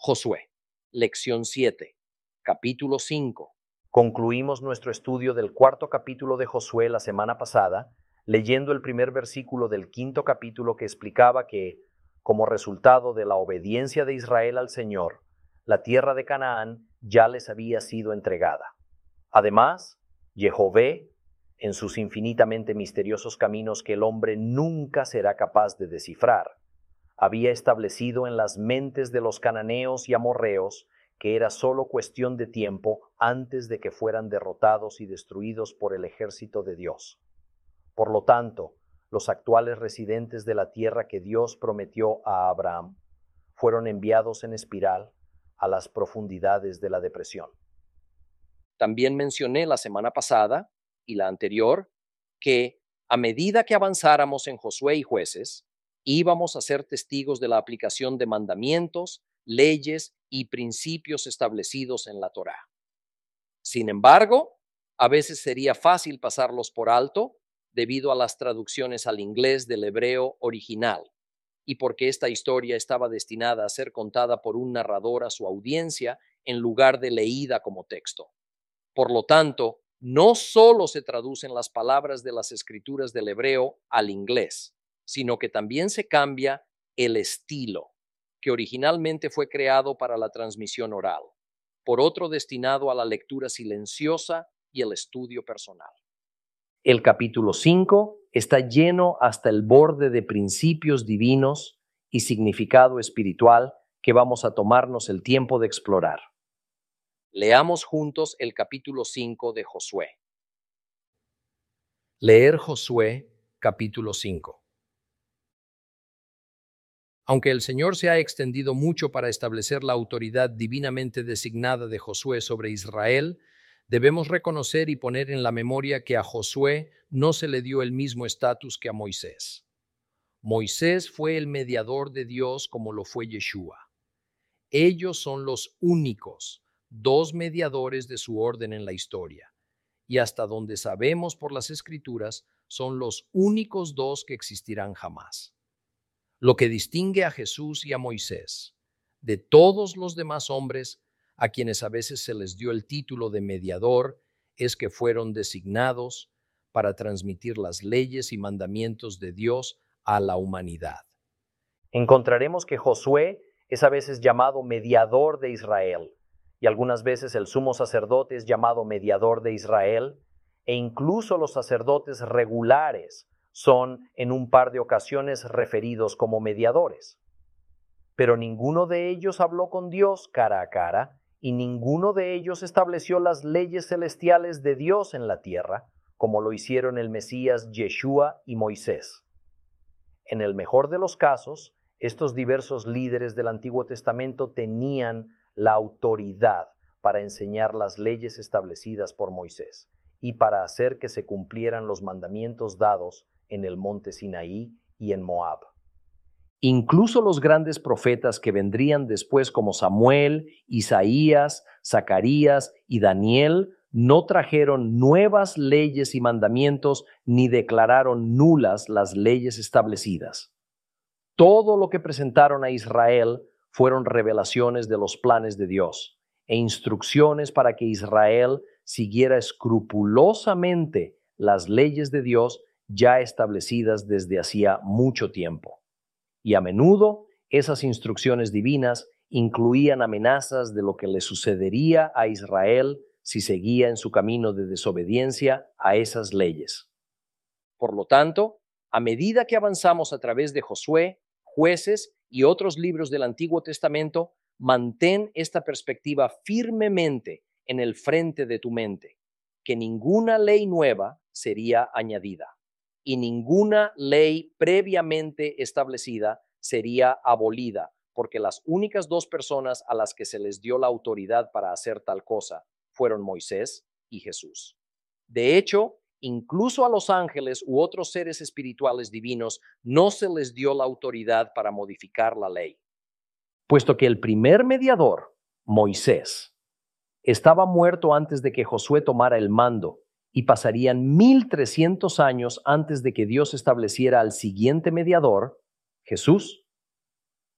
Josué, lección 7, capítulo 5. Concluimos nuestro estudio del cuarto capítulo de Josué la semana pasada, leyendo el primer versículo del quinto capítulo que explicaba que, como resultado de la obediencia de Israel al Señor, la tierra de Canaán ya les había sido entregada. Además, Jehová, en sus infinitamente misteriosos caminos que el hombre nunca será capaz de descifrar, había establecido en las mentes de los cananeos y amorreos que era solo cuestión de tiempo antes de que fueran derrotados y destruidos por el ejército de Dios. Por lo tanto, los actuales residentes de la tierra que Dios prometió a Abraham fueron enviados en espiral a las profundidades de la depresión. También mencioné la semana pasada y la anterior que a medida que avanzáramos en Josué y Jueces, íbamos a ser testigos de la aplicación de mandamientos, leyes y principios establecidos en la Torá. Sin embargo, a veces sería fácil pasarlos por alto debido a las traducciones al inglés del hebreo original y porque esta historia estaba destinada a ser contada por un narrador a su audiencia en lugar de leída como texto. Por lo tanto, no solo se traducen las palabras de las escrituras del hebreo al inglés, sino que también se cambia el estilo, que originalmente fue creado para la transmisión oral, por otro destinado a la lectura silenciosa y el estudio personal. El capítulo 5 está lleno hasta el borde de principios divinos y significado espiritual que vamos a tomarnos el tiempo de explorar. Leamos juntos el capítulo 5 de Josué. Leer Josué, capítulo 5. Aunque el Señor se ha extendido mucho para establecer la autoridad divinamente designada de Josué sobre Israel, debemos reconocer y poner en la memoria que a Josué no se le dio el mismo estatus que a Moisés. Moisés fue el mediador de Dios como lo fue Yeshua. Ellos son los únicos dos mediadores de su orden en la historia, y hasta donde sabemos por las Escrituras, son los únicos dos que existirán jamás. Lo que distingue a Jesús y a Moisés de todos los demás hombres a quienes a veces se les dio el título de mediador es que fueron designados para transmitir las leyes y mandamientos de Dios a la humanidad. Encontraremos que Josué es a veces llamado mediador de Israel, y algunas veces el sumo sacerdote es llamado mediador de Israel, e incluso los sacerdotes regulares son en un par de ocasiones referidos como mediadores. Pero ninguno de ellos habló con Dios cara a cara, y ninguno de ellos estableció las leyes celestiales de Dios en la tierra, como lo hicieron el Mesías Yeshua y Moisés. En el mejor de los casos, estos diversos líderes del Antiguo Testamento tenían la autoridad para enseñar las leyes establecidas por Moisés y para hacer que se cumplieran los mandamientos dados en el monte Sinaí y en Moab. Incluso los grandes profetas que vendrían después como Samuel, Isaías, Zacarías y Daniel no trajeron nuevas leyes y mandamientos ni declararon nulas las leyes establecidas. Todo lo que presentaron a Israel fueron revelaciones de los planes de Dios e instrucciones para que Israel siguiera escrupulosamente las leyes de Dios ya establecidas desde hacía mucho tiempo. Y a menudo esas instrucciones divinas incluían amenazas de lo que le sucedería a Israel si seguía en su camino de desobediencia a esas leyes. Por lo tanto, a medida que avanzamos a través de Josué, Jueces y otros libros del Antiguo Testamento, mantén esta perspectiva firmemente en el frente de tu mente, que ninguna ley nueva sería añadida y ninguna ley previamente establecida sería abolida, porque las únicas dos personas a las que se les dio la autoridad para hacer tal cosa fueron Moisés y Jesús. De hecho, incluso a los ángeles u otros seres espirituales divinos no se les dio la autoridad para modificar la ley. Puesto que el primer mediador, Moisés, estaba muerto antes de que Josué tomara el mando y pasarían 1300 años antes de que Dios estableciera al siguiente mediador, Jesús.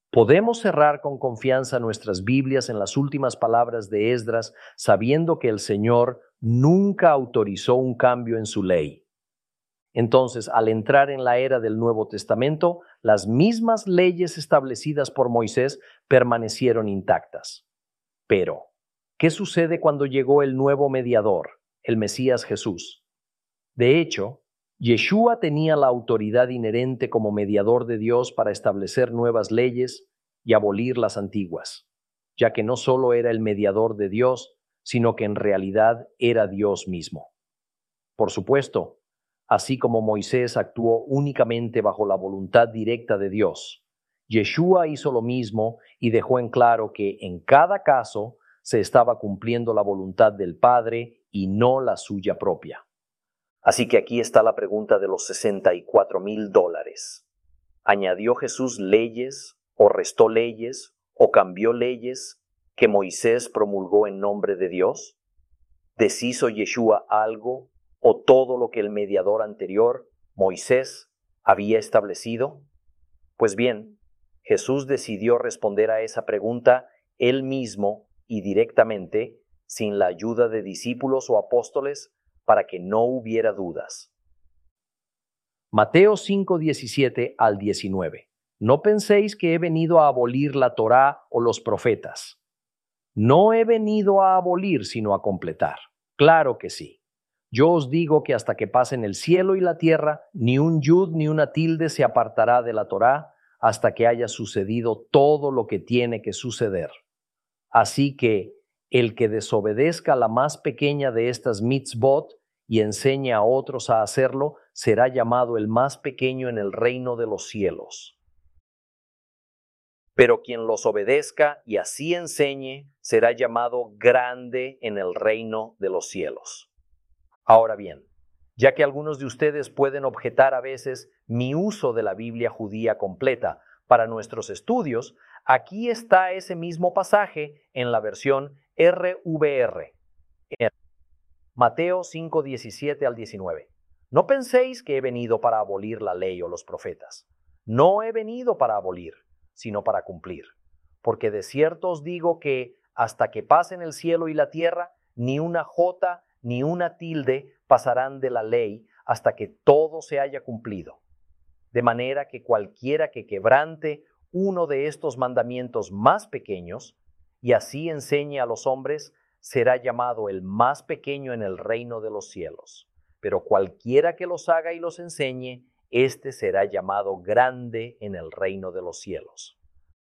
Podemos cerrar con confianza nuestras Biblias en las últimas palabras de Esdras, sabiendo que el Señor nunca autorizó un cambio en su ley. Entonces, al entrar en la era del Nuevo Testamento, las mismas leyes establecidas por Moisés permanecieron intactas. Pero, ¿qué sucede cuando llegó el nuevo mediador, el Mesías Jesús? De hecho, Yeshua tenía la autoridad inherente como mediador de Dios para establecer nuevas leyes y abolir las antiguas, ya que no solo era el mediador de Dios, sino que en realidad era Dios mismo. Por supuesto, así como Moisés actuó únicamente bajo la voluntad directa de Dios, Yeshua hizo lo mismo y dejó en claro que en cada caso se estaba cumpliendo la voluntad del Padre y no la suya propia. Así que aquí está la pregunta de los $64,000. ¿Añadió Jesús leyes o restó leyes o cambió leyes que Moisés promulgó en nombre de Dios? ¿Deshizo Yeshua algo o todo lo que el mediador anterior, Moisés, había establecido? Pues bien, Jesús decidió responder a esa pregunta él mismo y directamente, sin la ayuda de discípulos o apóstoles, para que no hubiera dudas. Mateo 5:17 al 19. No penséis que he venido a abolir la Torá o los profetas. No he venido a abolir, sino a completar. Claro que sí. Yo os digo que hasta que pasen el cielo y la tierra, ni un yud ni una tilde se apartará de la Torá hasta que haya sucedido todo lo que tiene que suceder. Así que el que desobedezca la más pequeña de estas mitzvot y enseñe a otros a hacerlo, será llamado el más pequeño en el reino de los cielos. Pero quien los obedezca y así enseñe, será llamado grande en el reino de los cielos. Ahora bien, ya que algunos de ustedes pueden objetar a veces mi uso de la Biblia judía completa para nuestros estudios, aquí está ese mismo pasaje en la versión RVR. Mateo 5:17 al 19. No penséis que he venido para abolir la ley o los profetas. No he venido para abolir, sino para cumplir. Porque de cierto os digo que hasta que pasen el cielo y la tierra, ni una jota ni una tilde pasarán de la ley hasta que todo se haya cumplido. De manera que cualquiera que quebrante uno de estos mandamientos más pequeños y así enseñe a los hombres, será llamado el más pequeño en el reino de los cielos. Pero cualquiera que los haga y los enseñe, éste será llamado grande en el reino de los cielos.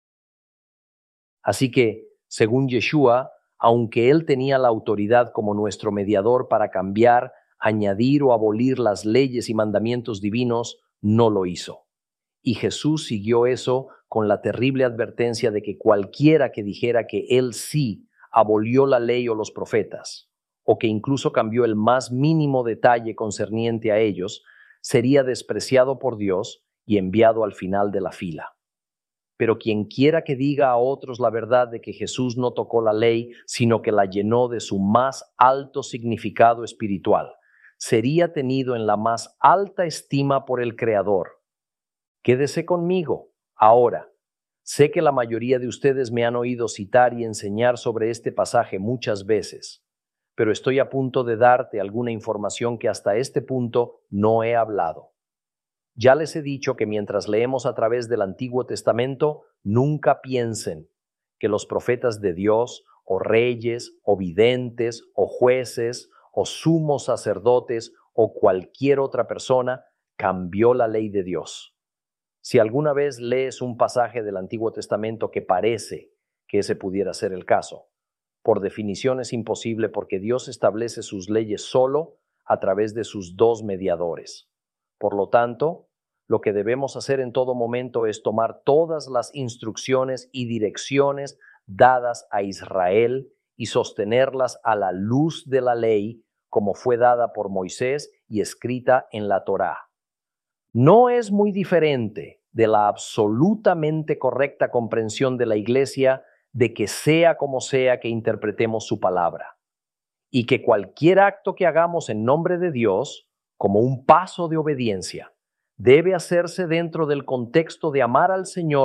Así que, según Yeshua, aunque él tenía la autoridad como nuestro mediador para cambiar, añadir o abolir las leyes y mandamientos divinos, no lo hizo. Y Jesús siguió eso con la terrible advertencia de que cualquiera que dijera que él sí abolió la ley o los profetas, o que incluso cambió el más mínimo detalle concerniente a ellos, sería despreciado por Dios y enviado al final de la fila. Pero quien quiera que diga a otros la verdad de que Jesús no tocó la ley, sino que la llenó de su más alto significado espiritual, sería tenido en la más alta estima por el Creador. Quédese conmigo ahora. Sé que la mayoría de ustedes me han oído citar y enseñar sobre este pasaje muchas veces, pero estoy a punto de darte alguna información que hasta este punto no he hablado. Ya les he dicho que mientras leemos a través del Antiguo Testamento, nunca piensen que los profetas de Dios, o reyes, o videntes, o jueces, o sumos sacerdotes, o cualquier otra persona cambió la ley de Dios. Si alguna vez lees un pasaje del Antiguo Testamento que parece que ese pudiera ser el caso, por definición es imposible porque Dios establece sus leyes solo a través de sus dos mediadores. Por lo tanto, lo que debemos hacer en todo momento es tomar todas las instrucciones y direcciones dadas a Israel y sostenerlas a la luz de la ley como fue dada por Moisés y escrita en la Torá. No es muy diferente de la absolutamente correcta comprensión de la Iglesia de que sea como sea que interpretemos su palabra, y que cualquier acto que hagamos en nombre de Dios, como un paso de obediencia, debe hacerse dentro del contexto de amar al Señor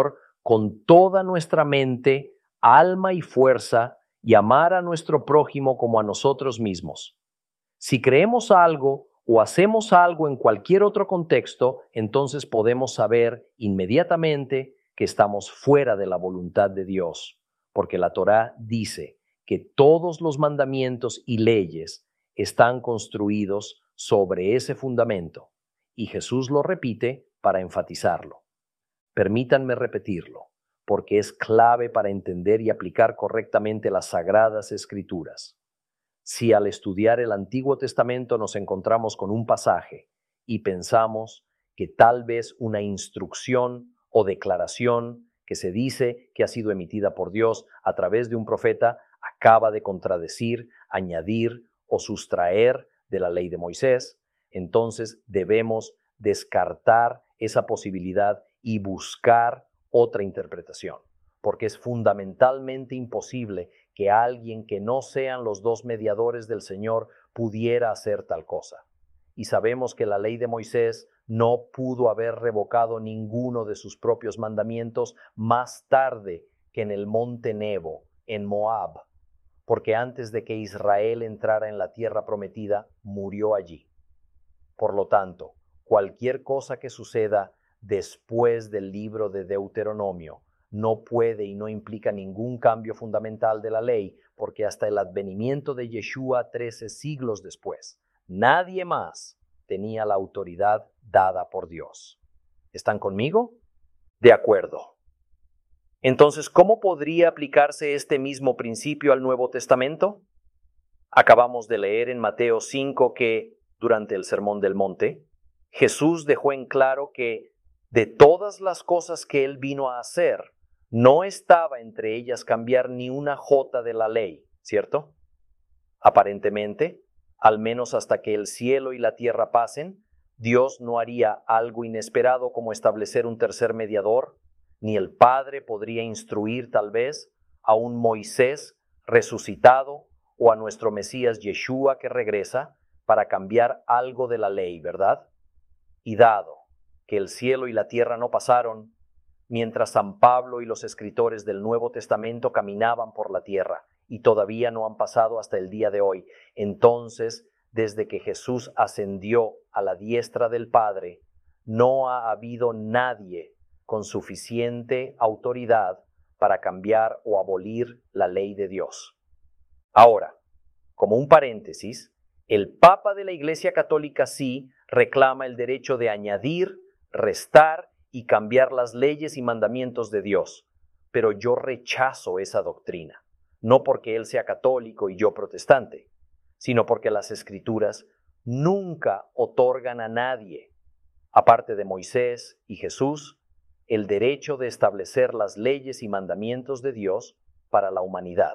con toda nuestra mente, alma y fuerza y amar a nuestro prójimo como a nosotros mismos. Si creemos algo o hacemos algo en cualquier otro contexto, entonces podemos saber inmediatamente que estamos fuera de la voluntad de Dios, porque la Torá dice que todos los mandamientos y leyes están construidos sobre ese fundamento, y Jesús lo repite para enfatizarlo. Permítanme repetirlo, porque es clave para entender y aplicar correctamente las Sagradas Escrituras. Si al estudiar el Antiguo Testamento nos encontramos con un pasaje y pensamos que tal vez una instrucción o declaración que se dice que ha sido emitida por Dios a través de un profeta acaba de contradecir, añadir o sustraer de la ley de Moisés, entonces debemos descartar esa posibilidad y buscar otra interpretación, porque es fundamentalmente imposible que alguien que no sean los dos mediadores del Señor pudiera hacer tal cosa. Y sabemos que la ley de Moisés no pudo haber revocado ninguno de sus propios mandamientos más tarde que en el monte Nebo, en Moab, porque antes de que Israel entrara en la tierra prometida, murió allí. Por lo tanto, cualquier cosa que suceda después del libro de Deuteronomio no puede y no implica ningún cambio fundamental de la ley, porque hasta el advenimiento de Yeshua 13 siglos después, nadie más tenía la autoridad dada por Dios. ¿Están conmigo? De acuerdo. Entonces, ¿cómo podría aplicarse este mismo principio al Nuevo Testamento? Acabamos de leer en Mateo 5 que, durante el Sermón del Monte, Jesús dejó en claro que de todas las cosas que él vino a hacer, no estaba entre ellas cambiar ni una jota de la ley, ¿cierto? Aparentemente, al menos hasta que el cielo y la tierra pasen, Dios no haría algo inesperado como establecer un tercer mediador, ni el Padre podría instruir tal vez a un Moisés resucitado o a nuestro Mesías Yeshua que regresa para cambiar algo de la ley, ¿verdad? Y dado que el cielo y la tierra no pasaron, mientras San Pablo y los escritores del Nuevo Testamento caminaban por la tierra y todavía no han pasado hasta el día de hoy, entonces, desde que Jesús ascendió a la diestra del Padre, no ha habido nadie con suficiente autoridad para cambiar o abolir la ley de Dios. Ahora, como un paréntesis, el Papa de la Iglesia Católica sí reclama el derecho de añadir, restar y cambiar las leyes y mandamientos de Dios, pero yo rechazo esa doctrina, no porque él sea católico y yo protestante, sino porque las Escrituras nunca otorgan a nadie, aparte de Moisés y Jesús, el derecho de establecer las leyes y mandamientos de Dios para la humanidad.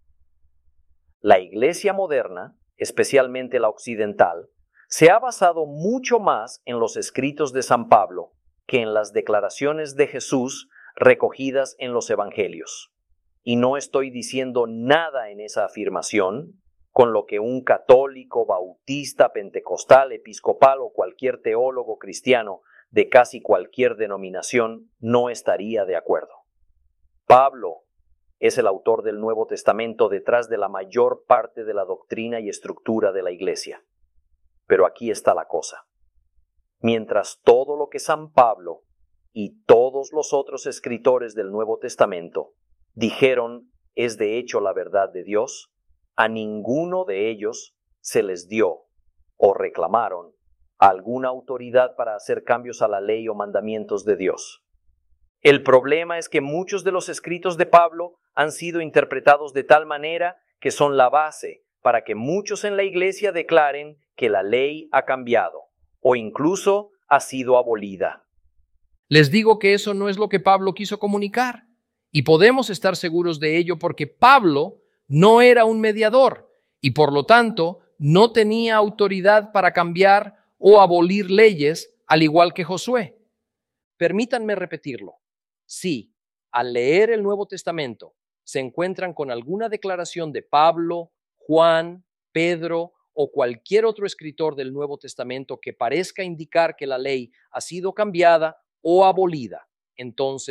La Iglesia moderna, especialmente la occidental, se ha basado mucho más en los escritos de San Pablo que en las declaraciones de Jesús recogidas en los Evangelios. Y no estoy diciendo nada en esa afirmación con lo que un católico, bautista, pentecostal, episcopal o cualquier teólogo cristiano de casi cualquier denominación no estaría de acuerdo. Pablo es el autor del Nuevo Testamento detrás de la mayor parte de la doctrina y estructura de la Iglesia. Pero aquí está la cosa. Mientras todo lo que San Pablo y todos los otros escritores del Nuevo Testamento dijeron es de hecho la verdad de Dios, a ninguno de ellos se les dio o reclamaron alguna autoridad para hacer cambios a la ley o mandamientos de Dios. El problema es que muchos de los escritos de Pablo han sido interpretados de tal manera que son la base para que muchos en la Iglesia declaren que la ley ha cambiado o incluso ha sido abolida. Les digo que eso no es lo que Pablo quiso comunicar, y podemos estar seguros de ello porque Pablo no era un mediador y por lo tanto no tenía autoridad para cambiar o abolir leyes, al igual que Josué. Permítanme repetirlo. Si, al leer el Nuevo Testamento, se encuentran con alguna declaración de Pablo, Juan, Pedro o cualquier otro escritor del Nuevo Testamento que parezca indicar que la ley ha sido cambiada o abolida, entonces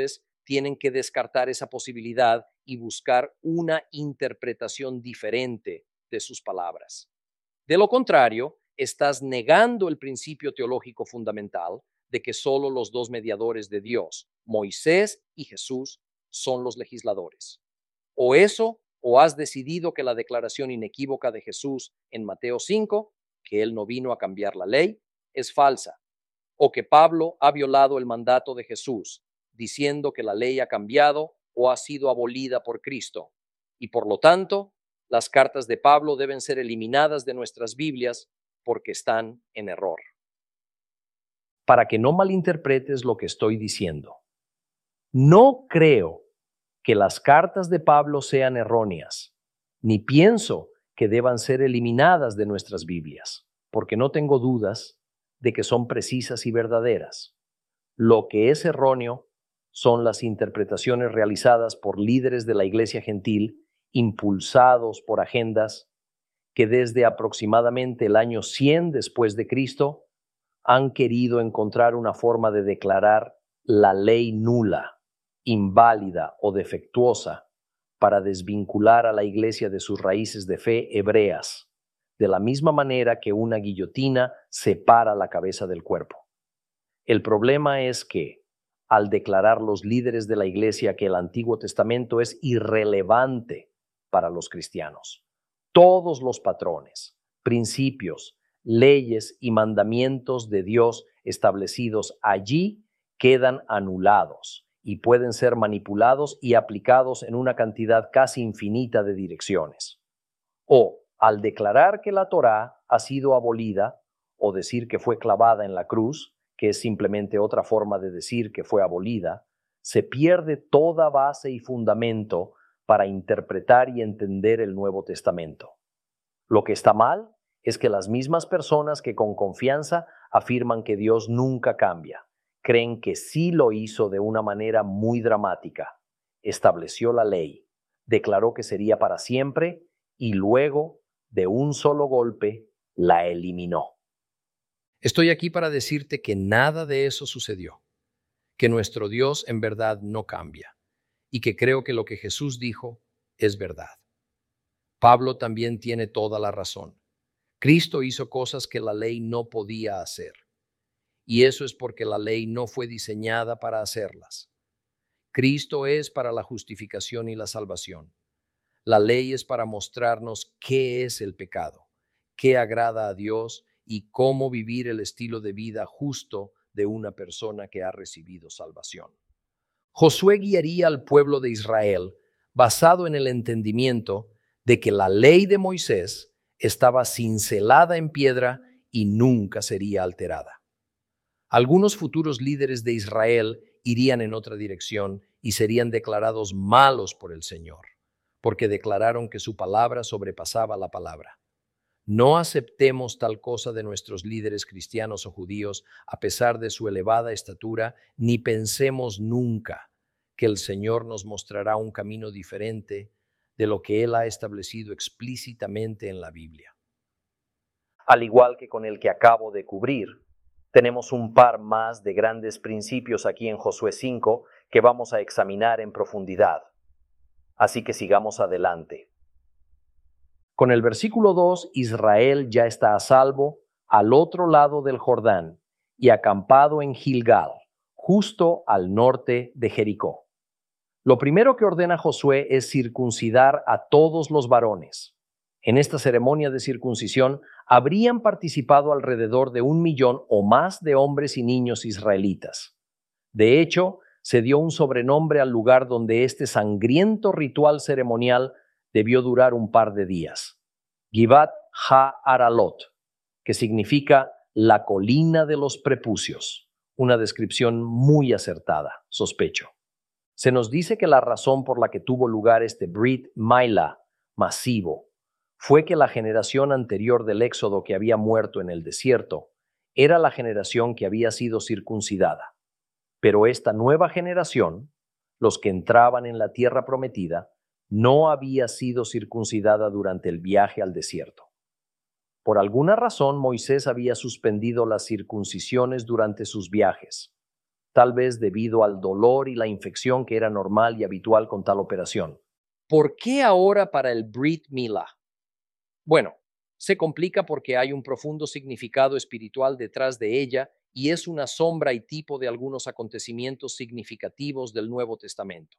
tienen que descartar esa posibilidad y buscar una interpretación diferente de sus palabras. De lo contrario, estás negando el principio teológico fundamental de que solo los dos mediadores de Dios, Moisés y Jesús, son los legisladores. O eso, o has decidido que la declaración inequívoca de Jesús en Mateo 5, que él no vino a cambiar la ley, es falsa, o que Pablo ha violado el mandato de Jesús, diciendo que la ley ha cambiado o ha sido abolida por Cristo, y por lo tanto, las cartas de Pablo deben ser eliminadas de nuestras Biblias porque están en error. Para que no malinterpretes lo que estoy diciendo, no creo que las cartas de Pablo sean erróneas, ni pienso que deban ser eliminadas de nuestras Biblias, porque no tengo dudas de que son precisas y verdaderas. Lo que es erróneo son las interpretaciones realizadas por líderes de la Iglesia Gentil, impulsados por agendas que desde aproximadamente el año 100 después de Cristo han querido encontrar una forma de declarar la ley nula, inválida o defectuosa para desvincular a la Iglesia de sus raíces de fe hebreas, de la misma manera que una guillotina separa la cabeza del cuerpo. El problema es que, al declarar los líderes de la Iglesia que el Antiguo Testamento es irrelevante para los cristianos, todos los patrones, principios, leyes y mandamientos de Dios establecidos allí quedan anulados y pueden ser manipulados y aplicados en una cantidad casi infinita de direcciones. O, al declarar que la Torá ha sido abolida, o decir que fue clavada en la cruz, que es simplemente otra forma de decir que fue abolida, se pierde toda base y fundamento para interpretar y entender el Nuevo Testamento. Lo que está mal es que las mismas personas que con confianza afirman que Dios nunca cambia, creen que sí lo hizo de una manera muy dramática. Estableció la ley, declaró que sería para siempre y luego, de un solo golpe, la eliminó. Estoy aquí para decirte que nada de eso sucedió, que nuestro Dios en verdad no cambia y que creo que lo que Jesús dijo es verdad. Pablo también tiene toda la razón. Cristo hizo cosas que la ley no podía hacer, y eso es porque la ley no fue diseñada para hacerlas. Cristo es para la justificación y la salvación. La ley es para mostrarnos qué es el pecado, qué agrada a Dios y cómo vivir el estilo de vida justo de una persona que ha recibido salvación. Josué guiaría al pueblo de Israel basado en el entendimiento de que la ley de Moisés estaba cincelada en piedra y nunca sería alterada. Algunos futuros líderes de Israel irían en otra dirección y serían declarados malos por el Señor, porque declararon que su palabra sobrepasaba la palabra. No aceptemos tal cosa de nuestros líderes cristianos o judíos a pesar de su elevada estatura, ni pensemos nunca que el Señor nos mostrará un camino diferente de lo que Él ha establecido explícitamente en la Biblia. Al igual que con el que acabo de cubrir, tenemos un par más de grandes principios aquí en Josué 5 que vamos a examinar en profundidad. Así que sigamos adelante. Con el versículo 2, Israel ya está a salvo al otro lado del Jordán y acampado en Gilgal, justo al norte de Jericó. Lo primero que ordena Josué es circuncidar a todos los varones. En esta ceremonia de circuncisión habrían participado alrededor de 1,000,000 o más de hombres y niños israelitas. De hecho, se dio un sobrenombre al lugar donde este sangriento ritual ceremonial debió durar un par de días: Givat Ha-Aralot, que significa la colina de los prepucios, una descripción muy acertada, sospecho. Se nos dice que la razón por la que tuvo lugar este Brit Milah masivo fue que la generación anterior del Éxodo que había muerto en el desierto era la generación que había sido circuncidada. Pero esta nueva generación, los que entraban en la tierra prometida, no había sido circuncidada durante el viaje al desierto. Por alguna razón, Moisés había suspendido las circuncisiones durante sus viajes. tal vez debido al dolor y la infección que era normal y habitual con tal operación. ¿Por qué ahora para el Brit Milah? Bueno, se complica porque hay un profundo significado espiritual detrás de ella y es una sombra y tipo de algunos acontecimientos significativos del Nuevo Testamento.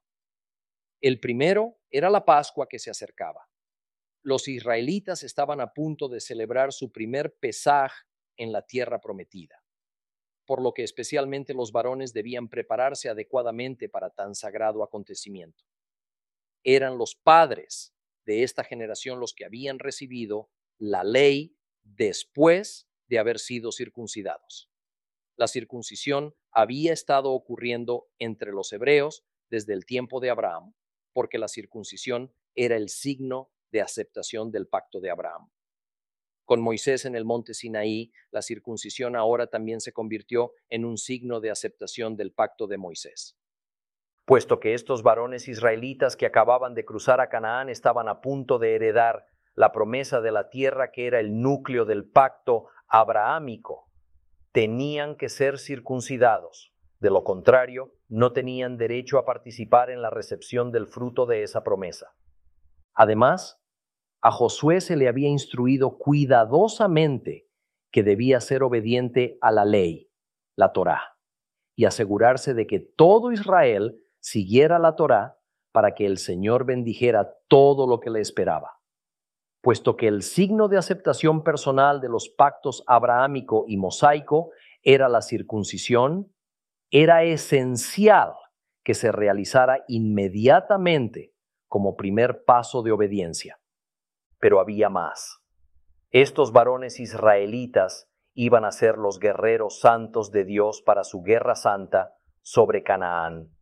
El primero era la Pascua que se acercaba. Los israelitas estaban a punto de celebrar su primer Pesaj en la tierra prometida, por lo que especialmente los varones debían prepararse adecuadamente para tan sagrado acontecimiento. Eran los padres de esta generación los que habían recibido la ley después de haber sido circuncidados. La circuncisión había estado ocurriendo entre los hebreos desde el tiempo de Abraham, porque la circuncisión era el signo de aceptación del pacto de Abraham. Con Moisés en el monte Sinaí, la circuncisión ahora también se convirtió en un signo de aceptación del pacto de Moisés. Puesto que estos varones israelitas que acababan de cruzar a Canaán estaban a punto de heredar la promesa de la tierra que era el núcleo del pacto abrahámico, tenían que ser circuncidados. De lo contrario, no tenían derecho a participar en la recepción del fruto de esa promesa. Además, a Josué se le había instruido cuidadosamente que debía ser obediente a la ley, la Torá, y asegurarse de que todo Israel siguiera la Torá para que el Señor bendijera todo lo que le esperaba. Puesto que el signo de aceptación personal de los pactos abrahámico y mosaico era la circuncisión, era esencial que se realizara inmediatamente como primer paso de obediencia. Pero había más. Estos varones israelitas iban a ser los guerreros santos de Dios para su guerra santa sobre Canaán.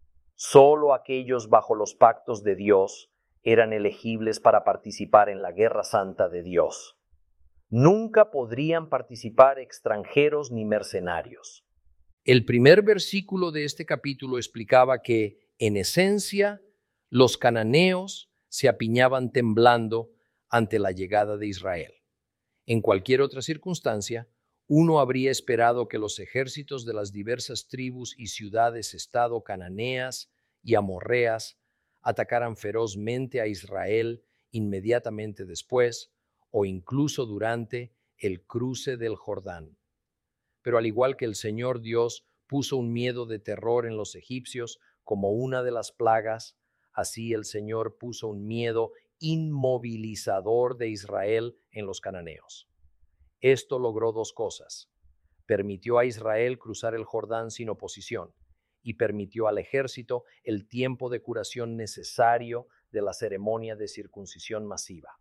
Solo aquellos bajo los pactos de Dios eran elegibles para participar en la guerra santa de Dios. Nunca podrían participar extranjeros ni mercenarios. El primer versículo de este capítulo explicaba que, en esencia, los cananeos se apiñaban temblando ante la llegada de Israel. En cualquier otra circunstancia, uno habría esperado que los ejércitos de las diversas tribus y ciudades-estado cananeas y amorreas atacaran ferozmente a Israel inmediatamente después o incluso durante el cruce del Jordán. Pero al igual que el Señor Dios puso un miedo de terror en los egipcios como una de las plagas, así el Señor puso un miedo inmovilizador de Israel en los cananeos. Esto logró dos cosas. Permitió a Israel cruzar el Jordán sin oposición y permitió al ejército el tiempo de curación necesario de la ceremonia de circuncisión masiva.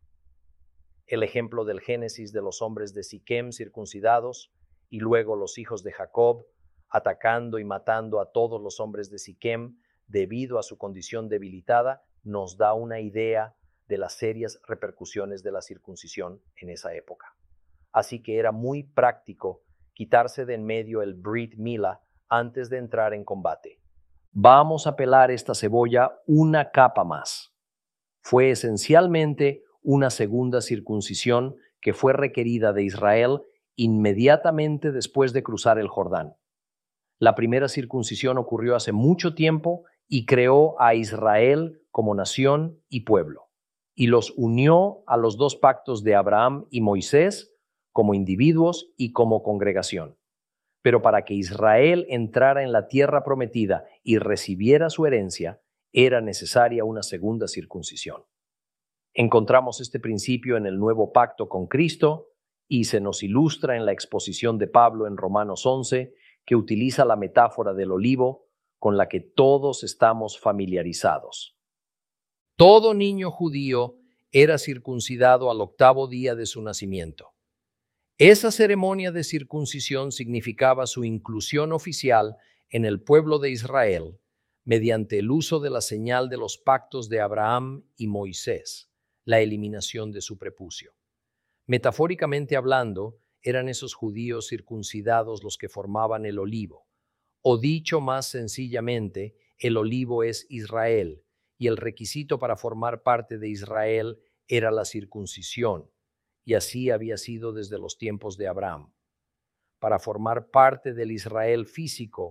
El ejemplo del Génesis de los hombres de Siquem circuncidados y luego los hijos de Jacob atacando y matando a todos los hombres de Siquem debido a su condición debilitada nos da una idea de las serias repercusiones de la circuncisión en esa época. Así que era muy práctico quitarse de en medio el Brit Milah antes de entrar en combate. Vamos a pelar esta cebolla una capa más. Fue esencialmente una segunda circuncisión que fue requerida de Israel inmediatamente después de cruzar el Jordán. La primera circuncisión ocurrió hace mucho tiempo y creó a Israel como nación y pueblo, y los unió a los dos pactos de Abraham y Moisés como individuos y como congregación. Pero para que Israel entrara en la tierra prometida y recibiera su herencia, era necesaria una segunda circuncisión. Encontramos este principio en el nuevo pacto con Cristo y se nos ilustra en la exposición de Pablo en Romanos 11, que utiliza la metáfora del olivo con la que todos estamos familiarizados. Todo niño judío era circuncidado al 8º día de su nacimiento. Esa ceremonia de circuncisión significaba su inclusión oficial en el pueblo de Israel mediante el uso de la señal de los pactos de Abraham y Moisés, la eliminación de su prepucio. Metafóricamente hablando, eran esos judíos circuncidados los que formaban el olivo, o dicho más sencillamente, el olivo es Israel, y el requisito para formar parte de Israel era la circuncisión, y así había sido desde los tiempos de Abraham. Para formar parte del Israel físico,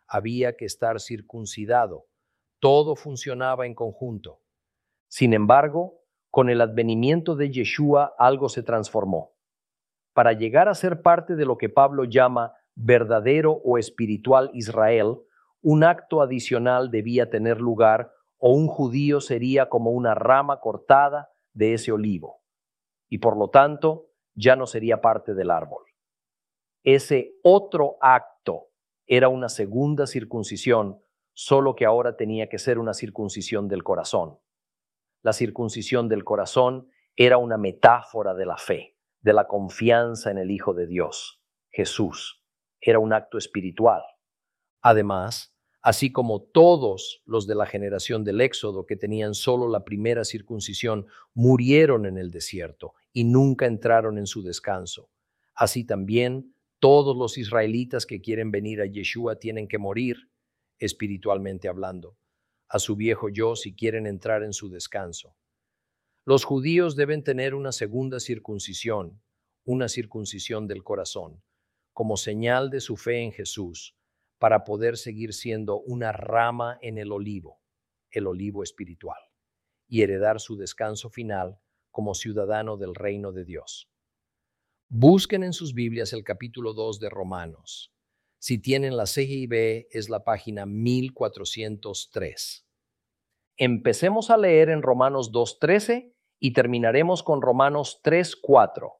había que estar circuncidado. Todo funcionaba en conjunto. Sin embargo, con el advenimiento de Yeshua algo se transformó. Para llegar a ser parte de lo que Pablo llama verdadero o espiritual Israel, un acto adicional debía tener lugar o un judío sería como una rama cortada de ese olivo y por lo tanto ya no sería parte del árbol. Ese otro acto era una segunda circuncisión, solo que ahora tenía que ser una circuncisión del corazón. La circuncisión del corazón era una metáfora de la fe, de la confianza en el Hijo de Dios, Jesús. Era un acto espiritual. Además, así como todos los de la generación del Éxodo que tenían solo la primera circuncisión murieron en el desierto y nunca entraron en su descanso, así también todos los israelitas que quieren venir a Yeshua tienen que morir, espiritualmente hablando, a su viejo yo si quieren entrar en su descanso. Los judíos deben tener una segunda circuncisión, una circuncisión del corazón, como señal de su fe en Jesús, para poder seguir siendo una rama en el olivo espiritual, y heredar su descanso final como ciudadano del reino de Dios. Busquen en sus Biblias el capítulo 2 de Romanos. Si tienen la CGIB, es la página 1403. Empecemos a leer en Romanos 2:13 y terminaremos con Romanos 3:4.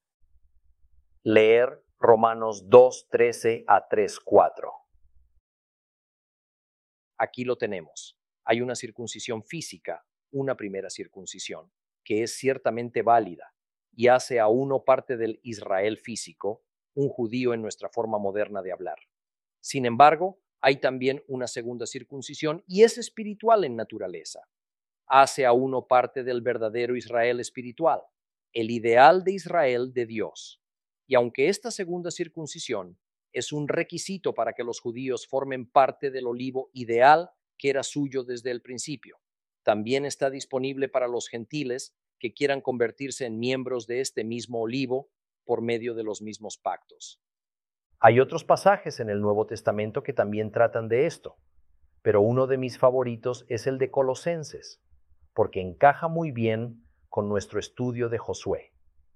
Leer Romanos 2:13 a 3:4. Aquí lo tenemos. Hay una circuncisión física, una primera circuncisión, que es ciertamente válida y hace a uno parte del Israel físico, un judío en nuestra forma moderna de hablar. Sin embargo, hay también una segunda circuncisión y es espiritual en naturaleza. Hace a uno parte del verdadero Israel espiritual, el ideal de Israel de Dios. Y aunque esta segunda circuncisión es un requisito para que los judíos formen parte del olivo ideal que era suyo desde el principio, también está disponible para los gentiles que quieran convertirse en miembros de este mismo olivo por medio de los mismos pactos. Hay otros pasajes en el Nuevo Testamento que también tratan de esto, pero uno de mis favoritos es el de Colosenses, porque encaja muy bien con nuestro estudio de Josué.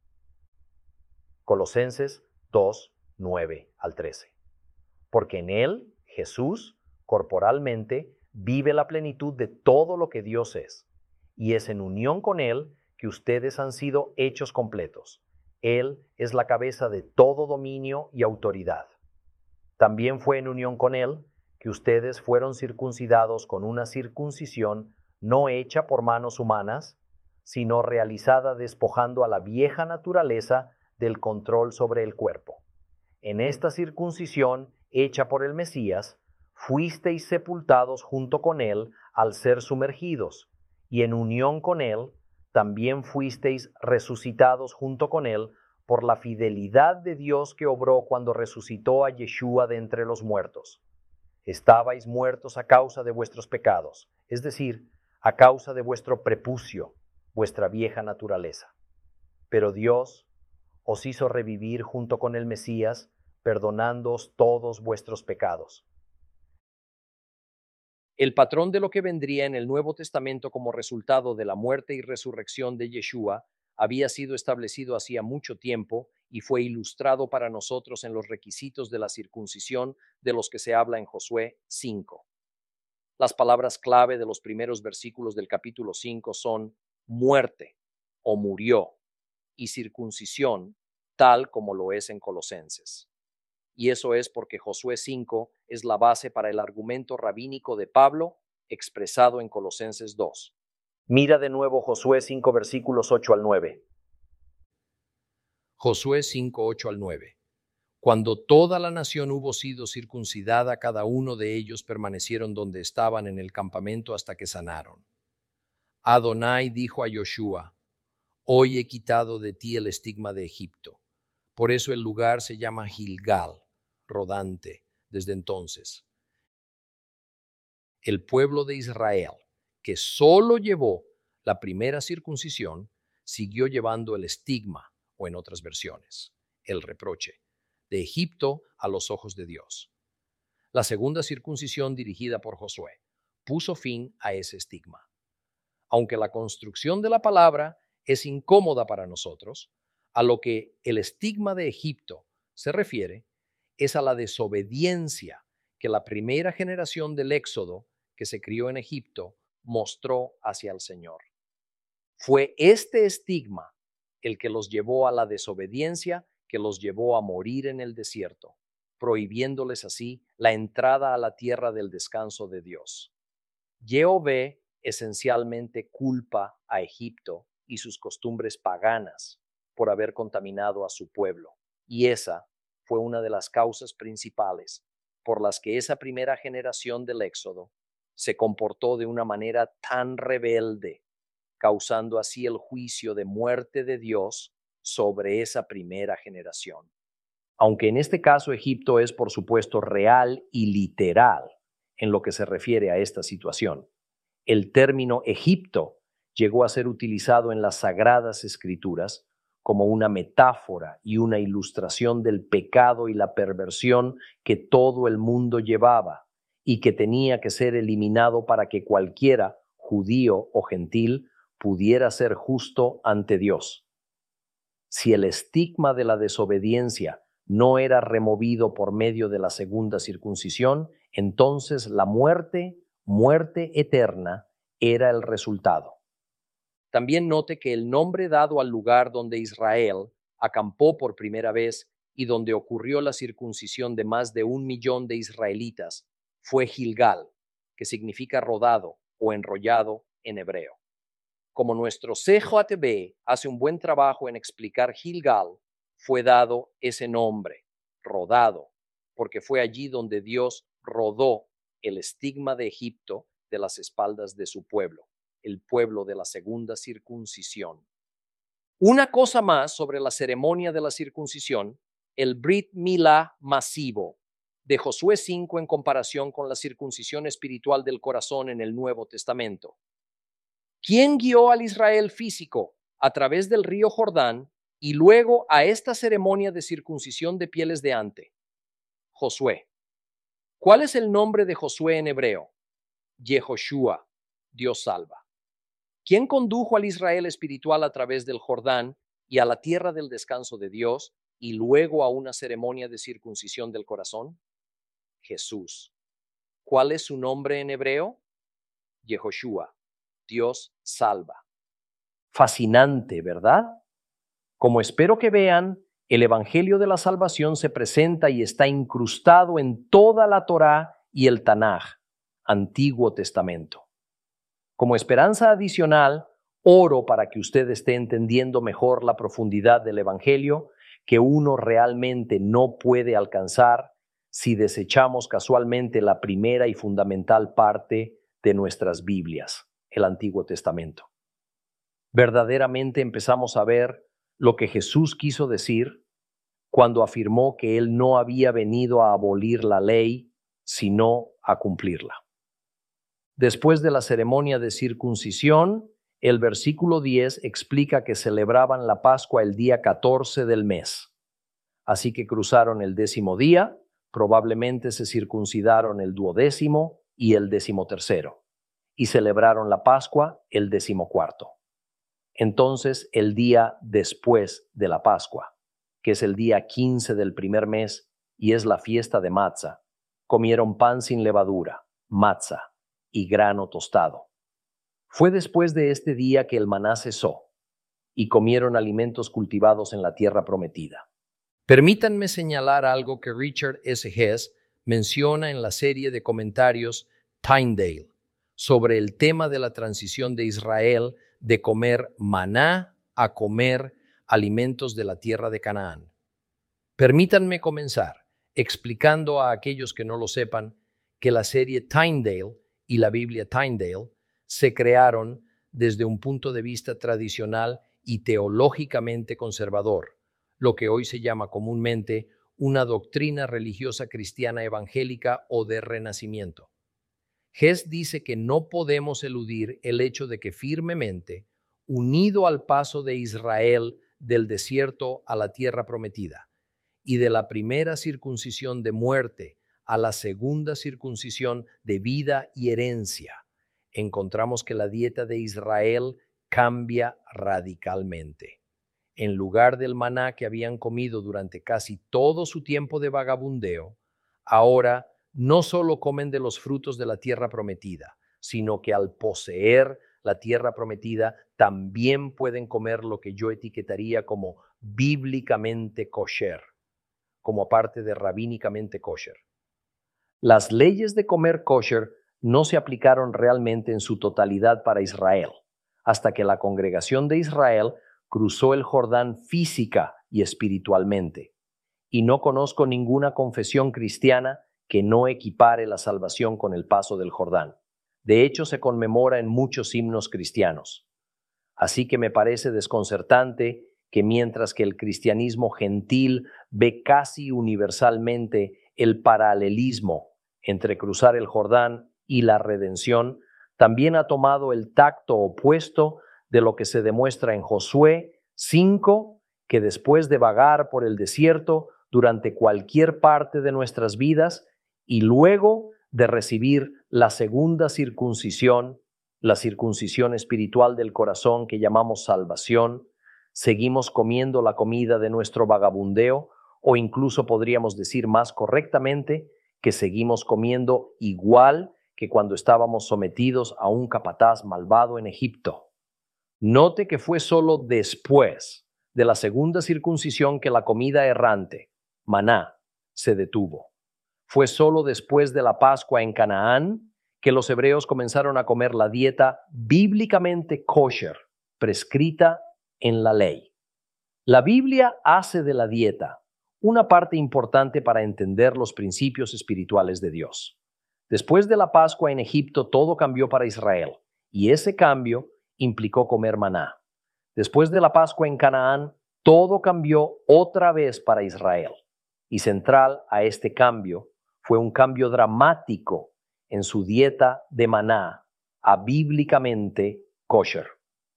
Colosenses 2, 9 al 13. Porque en él, Jesús, corporalmente, vive la plenitud de todo lo que Dios es, y es en unión con él que ustedes han sido hechos completos. Él es la cabeza de todo dominio y autoridad. También fue en unión con él que ustedes fueron circuncidados con una circuncisión no hecha por manos humanas, sino realizada despojando a la vieja naturaleza del control sobre el cuerpo. En esta circuncisión hecha por el Mesías, fuisteis sepultados junto con él al ser sumergidos, y en unión con él también fuisteis resucitados junto con él por la fidelidad de Dios que obró cuando resucitó a Yeshua de entre los muertos. Estabais muertos a causa de vuestros pecados, es decir, a causa de vuestro prepucio, vuestra vieja naturaleza. Pero Dios os hizo revivir junto con el Mesías, perdonándoos todos vuestros pecados. El patrón de lo que vendría en el Nuevo Testamento como resultado de la muerte y resurrección de Yeshua había sido establecido hacía mucho tiempo y fue ilustrado para nosotros en los requisitos de la circuncisión de los que se habla en Josué 5. Las palabras clave de los primeros versículos del capítulo 5 son muerte o murió y circuncisión, tal como lo es en Colosenses. Y eso es porque Josué 5 es la base para el argumento rabínico de Pablo expresado en Colosenses 2. Mira de nuevo Josué 5 versículos 8 al 9. Josué 5, 8 al 9. Cuando toda la nación hubo sido circuncidada, cada uno de ellos permanecieron donde estaban en el campamento hasta que sanaron. Adonai dijo a Joshua: Hoy he quitado de ti el estigma de Egipto. Por eso el lugar se llama Gilgal, rodante, desde entonces. El pueblo de Israel, que solo llevó la primera circuncisión, siguió llevando el estigma, o en otras versiones, el reproche, de Egipto a los ojos de Dios. La segunda circuncisión dirigida por Josué puso fin a ese estigma. Aunque la construcción de la palabra es incómoda para nosotros, a lo que el estigma de Egipto se refiere es a la desobediencia que la primera generación del Éxodo que se crió en Egipto mostró hacia el Señor. Fue este estigma el que los llevó a la desobediencia, que los llevó a morir en el desierto, prohibiéndoles así la entrada a la tierra del descanso de Dios. Yahvé esencialmente culpa a Egipto y sus costumbres paganas por haber contaminado a su pueblo, y esa fue una de las causas principales por las que esa primera generación del Éxodo se comportó de una manera tan rebelde, causando así el juicio de muerte de Dios sobre esa primera generación. Aunque en este caso Egipto es por supuesto real y literal en lo que se refiere a esta situación, el término Egipto llegó a ser utilizado en las Sagradas Escrituras como una metáfora y una ilustración del pecado y la perversión que todo el mundo llevaba y que tenía que ser eliminado para que cualquiera, judío o gentil, pudiera ser justo ante Dios. Si el estigma de la desobediencia no era removido por medio de la segunda circuncisión, entonces la muerte eterna, era el resultado. También note que el nombre dado al lugar donde Israel acampó por primera vez y donde ocurrió la circuncisión de más de 1 millón de israelitas fue Gilgal, que significa rodado o enrollado en hebreo. Como nuestro CJTB hace un buen trabajo en explicar Gilgal, fue dado ese nombre, rodado, porque fue allí donde Dios rodó el estigma de Egipto de las espaldas de su pueblo, el pueblo de la segunda circuncisión. Una cosa más sobre la ceremonia de la circuncisión, el Brit Milá masivo de Josué 5 en comparación con la circuncisión espiritual del corazón en el Nuevo Testamento. ¿Quién guió al Israel físico a través del río Jordán y luego a esta ceremonia de circuncisión de pieles de ante? Josué. ¿Cuál es el nombre de Josué en hebreo? Yehoshua, Dios salva. ¿Quién condujo al Israel espiritual a través del Jordán y a la tierra del descanso de Dios y luego a una ceremonia de circuncisión del corazón? Jesús. ¿Cuál es su nombre en hebreo? Yehoshua, Dios salva. Fascinante, ¿verdad? Como espero que vean, el Evangelio de la Salvación se presenta y está incrustado en toda la Torá y el Tanaj, Antiguo Testamento. Como esperanza adicional, oro para que usted esté entendiendo mejor la profundidad del Evangelio que uno realmente no puede alcanzar si desechamos casualmente la primera y fundamental parte de nuestras Biblias, el Antiguo Testamento. Verdaderamente empezamos a ver lo que Jesús quiso decir cuando afirmó que Él no había venido a abolir la ley, sino a cumplirla. Después de la ceremonia de circuncisión, el versículo 10 explica que celebraban la Pascua el día 14 del mes. Así que cruzaron el 10º día, probablemente se circuncidaron el 12º y el 13º, y celebraron la Pascua el 14º. Entonces, el día después de la Pascua, que es el día 15 del primer mes y es la fiesta de Matzah, comieron pan sin levadura, matzah, y grano tostado. Fue después de este día que el maná cesó y comieron alimentos cultivados en la tierra prometida. Permítanme señalar algo que Richard S. Hess menciona en la serie de comentarios Tyndale sobre el tema de la transición de Israel de comer maná a comer alimentos de la tierra de Canaán. Permítanme comenzar explicando a aquellos que no lo sepan que la serie Tyndale y la Biblia Tyndale se crearon desde un punto de vista tradicional y teológicamente conservador, lo que hoy se llama comúnmente una doctrina religiosa cristiana evangélica o de renacimiento. Hess dice que no podemos eludir el hecho de que firmemente, unido al paso de Israel del desierto a la tierra prometida y de la primera circuncisión de muerte a la segunda circuncisión de vida y herencia, encontramos que la dieta de Israel cambia radicalmente. En lugar del maná que habían comido durante casi todo su tiempo de vagabundeo, ahora no solo comen de los frutos de la tierra prometida, sino que al poseer la tierra prometida también pueden comer lo que yo etiquetaría como bíblicamente kosher, como parte de rabínicamente kosher. Las leyes de comer kosher no se aplicaron realmente en su totalidad para Israel, hasta que la congregación de Israel cruzó el Jordán física y espiritualmente. Y no conozco ninguna confesión cristiana que no equipare la salvación con el paso del Jordán. De hecho, se conmemora en muchos himnos cristianos. Así que me parece desconcertante que mientras que el cristianismo gentil ve casi universalmente el paralelismo entre cruzar el Jordán y la redención, también ha tomado el tacto opuesto de lo que se demuestra en Josué 5, que después de vagar por el desierto durante cualquier parte de nuestras vidas y luego de recibir la segunda circuncisión, la circuncisión espiritual del corazón que llamamos salvación, seguimos comiendo la comida de nuestro vagabundeo, o incluso podríamos decir más correctamente que seguimos comiendo igual que cuando estábamos sometidos a un capataz malvado en Egipto. Note que fue solo después de la segunda circuncisión que la comida errante, maná, se detuvo. Fue solo después de la Pascua en Canaán que los hebreos comenzaron a comer la dieta bíblicamente kosher, prescrita en la ley. La Biblia hace de la dieta una parte importante para entender los principios espirituales de Dios. Después de la Pascua en Egipto, todo cambió para Israel, y ese cambio implicó comer maná. Después de la Pascua en Canaán, todo cambió otra vez para Israel, y central a este cambio fue un cambio dramático en su dieta de maná a bíblicamente kosher.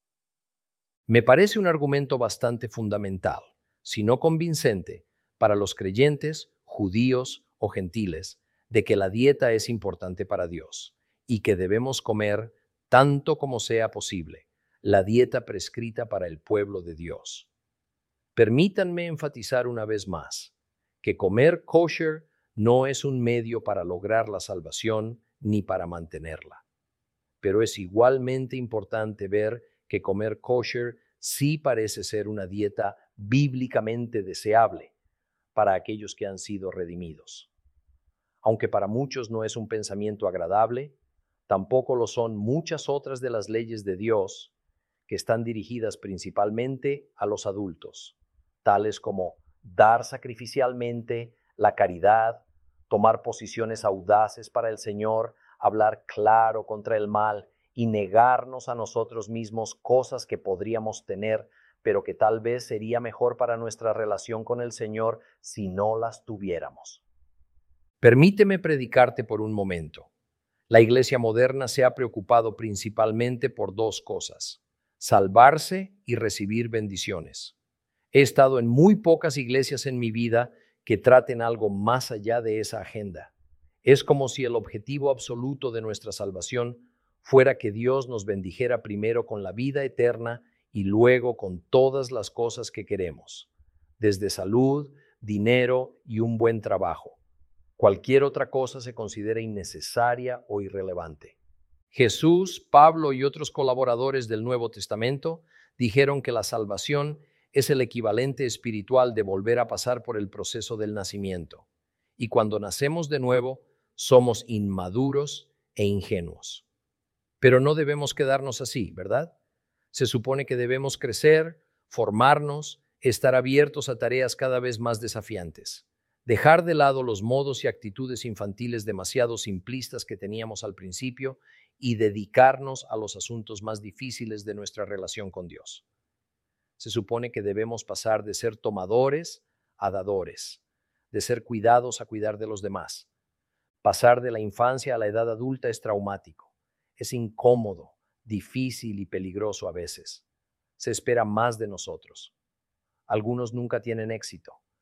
Me parece un argumento bastante fundamental, si no convincente, para los creyentes, judíos o gentiles, de que la dieta es importante para Dios y que debemos comer tanto como sea posible la dieta prescrita para el pueblo de Dios. Permítanme enfatizar una vez más que comer kosher no es un medio para lograr la salvación ni para mantenerla. Pero es igualmente importante ver que comer kosher sí parece ser una dieta bíblicamente deseable para aquellos que han sido redimidos. Aunque para muchos no es un pensamiento agradable, tampoco lo son muchas otras de las leyes de Dios que están dirigidas principalmente a los adultos, tales como dar sacrificialmente, la caridad, tomar posiciones audaces para el Señor, hablar claro contra el mal y negarnos a nosotros mismos cosas que podríamos tener, pero que tal vez sería mejor para nuestra relación con el Señor si no las tuviéramos. Permíteme predicarte por un momento. La iglesia moderna se ha preocupado principalmente por dos cosas: salvarse y recibir bendiciones. He estado en muy pocas iglesias en mi vida que traten algo más allá de esa agenda. Es como si el objetivo absoluto de nuestra salvación fuera que Dios nos bendijera primero con la vida eterna y luego con todas las cosas que queremos, desde salud, dinero y un buen trabajo. Cualquier otra cosa se considera innecesaria o irrelevante. Jesús, Pablo y otros colaboradores del Nuevo Testamento dijeron que la salvación es el equivalente espiritual de volver a pasar por el proceso del nacimiento. Y cuando nacemos de nuevo, somos inmaduros e ingenuos. Pero no debemos quedarnos así, ¿verdad? Se supone que debemos crecer, formarnos, estar abiertos a tareas cada vez más desafiantes, dejar de lado los modos y actitudes infantiles demasiado simplistas que teníamos al principio y dedicarnos a los asuntos más difíciles de nuestra relación con Dios. Se supone que debemos pasar de ser tomadores a dadores, de ser cuidados a cuidar de los demás. Pasar de la infancia a la edad adulta es traumático, es incómodo, difícil y peligroso a veces. Se espera más de nosotros. Algunos nunca tienen éxito.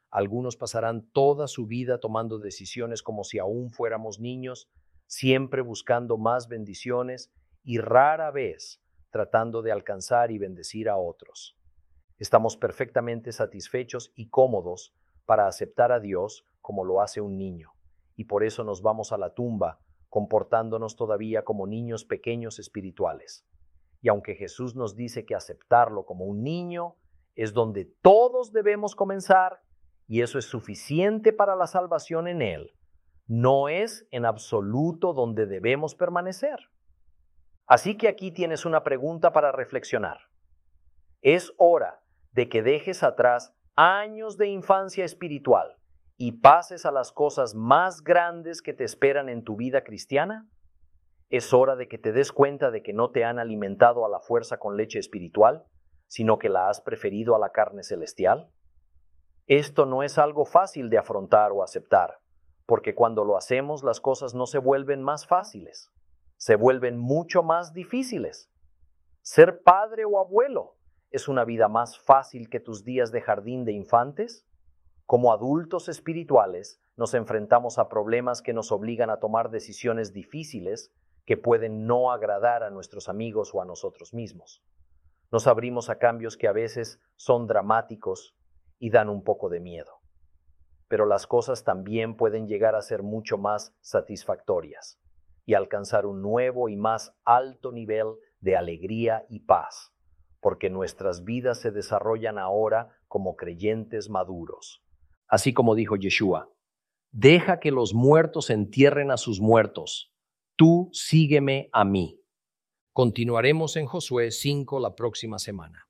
Algunos pasarán toda su vida tomando decisiones como si aún fuéramos niños, siempre buscando más bendiciones y rara vez tratando de alcanzar y bendecir a otros. Estamos perfectamente satisfechos y cómodos para aceptar a Dios como lo hace un niño, y por eso nos vamos a la tumba comportándonos todavía como niños pequeños espirituales. Y aunque Jesús nos dice que aceptarlo como un niño es donde todos debemos comenzar, y eso es suficiente para la salvación en Él, no es en absoluto donde debemos permanecer. Así que aquí tienes una pregunta para reflexionar. Es hora de que dejes atrás años de infancia espiritual y pases a las cosas más grandes que te esperan en tu vida cristiana. Es hora de que te des cuenta de que no te han alimentado a la fuerza con leche espiritual, sino que la has preferido a la carne celestial. Esto no es algo fácil de afrontar o aceptar, porque cuando lo hacemos las cosas no se vuelven más fáciles, se vuelven mucho más difíciles. Ser padre o abuelo es una vida más fácil que tus días de jardín de infantes. Como adultos espirituales nos enfrentamos a problemas que nos obligan a tomar decisiones difíciles que pueden no agradar a nuestros amigos o a nosotros mismos. Nos abrimos a cambios que a veces son dramáticos y dan un poco de miedo. Pero las cosas también pueden llegar a ser mucho más satisfactorias y alcanzar un nuevo y más alto nivel de alegría y paz, porque nuestras vidas se desarrollan ahora como creyentes maduros. Así como dijo Yeshua, deja que los muertos entierren a sus muertos, tú sígueme a mí. Continuaremos en Josué 5 la próxima semana.